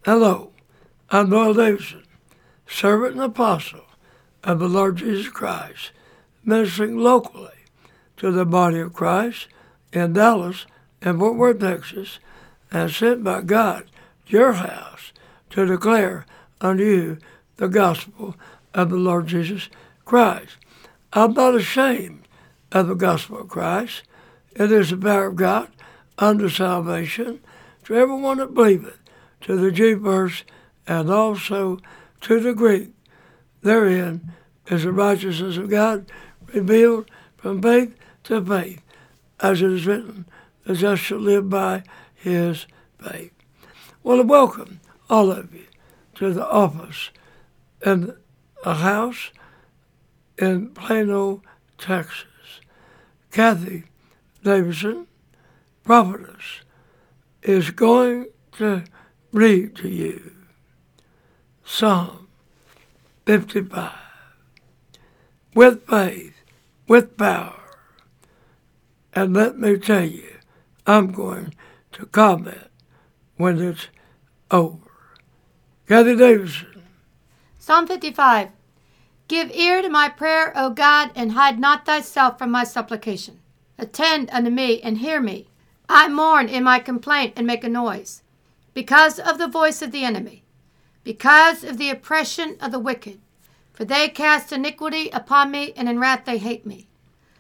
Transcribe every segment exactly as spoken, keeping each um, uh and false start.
Hello, I'm Noel Davidson, servant and apostle of the Lord Jesus Christ, ministering locally to the body of Christ in Dallas and Fort Worth, Texas, and sent by God to your house to declare unto you the gospel of the Lord Jesus Christ. I'm not ashamed of the gospel of Christ. It is the power of God unto salvation to everyone that believeth, to the Jew first, and also to the Greek. Therein is the righteousness of God revealed from faith to faith, as it is written, the just shall live by his faith. Well, I welcome all of you to the office in a house in Plano, Texas. Kathy Davidson, prophetess, is going to read to you Psalm fifty-five. With faith, with power. And let me tell you, I'm going to comment when it's over. Kathy Davidson. Psalm fifty-five. Give ear to my prayer, O God, and hide not thyself from my supplication. Attend unto me and hear me. I mourn in my complaint and make a noise, because of the voice of the enemy, because of the oppression of the wicked. For they cast iniquity upon me, and in wrath they hate me.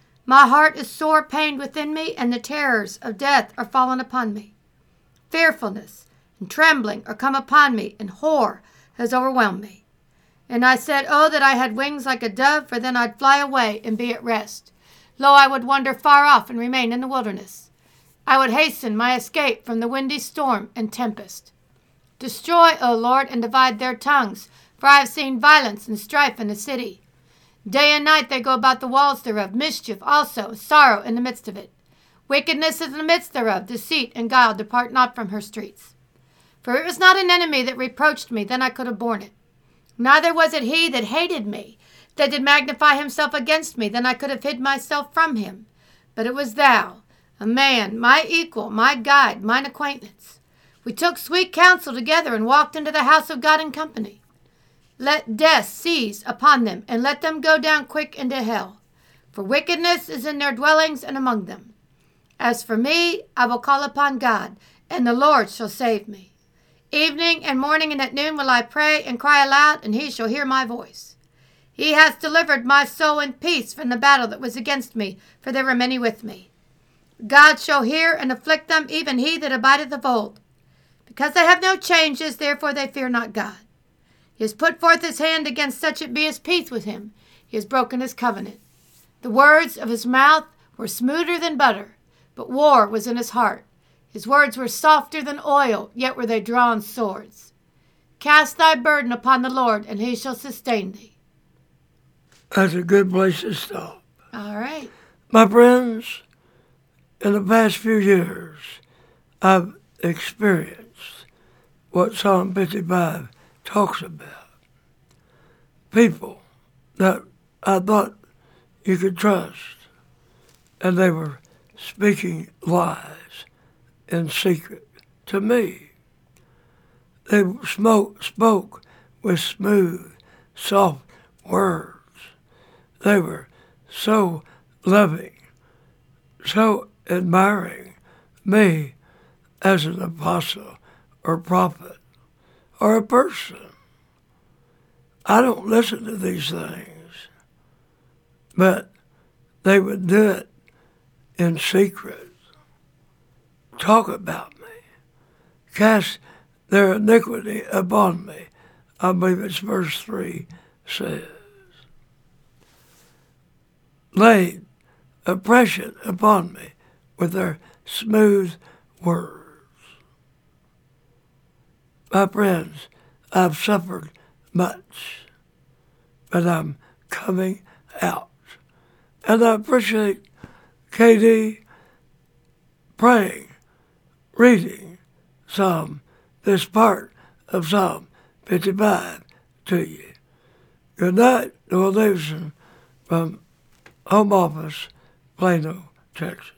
My heart is sore pained within me, and the terrors of death are fallen upon me. Fearfulness and trembling are come upon me, and horror has overwhelmed me. And I said, Oh, that I had wings like a dove, for then I'd fly away and be at rest. Lo, I would wander far off and remain in the wilderness. I would hasten my escape from the windy storm and tempest. Destroy, O Lord, and divide their tongues, for I have seen violence and strife in the city. Day and night they go about the walls thereof, mischief also, sorrow in the midst of it. Wickedness is in the midst thereof, deceit and guile depart not from her streets. For it was not an enemy that reproached me, then I could have borne it. Neither was it he that hated me, that did magnify himself against me, then I could have hid myself from him. But it was thou, a man, my equal, my guide, mine acquaintance. We took sweet counsel together and walked into the house of God in company. Let death seize upon them, and let them go down quick into hell. For wickedness is in their dwellings and among them. As for me, I will call upon God, and the Lord shall save me. Evening and morning and at noon will I pray and cry aloud, and he shall hear my voice. He hath delivered my soul in peace from the battle that was against me, for there were many with me. God shall hear and afflict them, even he that abideth of old. Because they have no changes, therefore they fear not God. He has put forth his hand against such it be as peace with him. He has broken his covenant. The words of his mouth were smoother than butter, but war was in his heart. His words were softer than oil, yet were they drawn swords. Cast thy burden upon the Lord, and he shall sustain thee. That's a good place to stop. All right. My friends, in the past few years, I've experienced what Psalm fifty-five talks about. People that I thought you could trust, and they were speaking lies in secret to me. They smoke, spoke with smooth, soft words. They were so loving, so admiring me as an apostle or prophet or a person. I don't listen to these things, but they would do it in secret. Talk about me. Cast their iniquity upon me. I believe it's verse three says. Laid oppression upon me with their smooth words. My friends, I've suffered much, but I'm coming out. And I appreciate K D praying, reading Psalm, this part of Psalm fifty-five to you. Good night, Noel Davidson from Home Office, Plano, Texas.